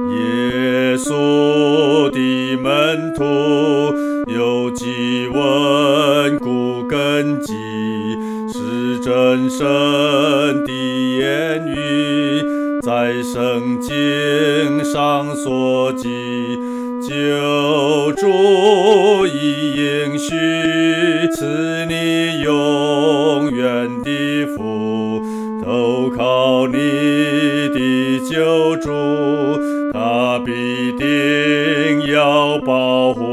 耶稣的门徒有记稳固根基，是真神的言语，在圣经上所记，救主已应许，赐你永远的福，投靠你的救主，他必定要保护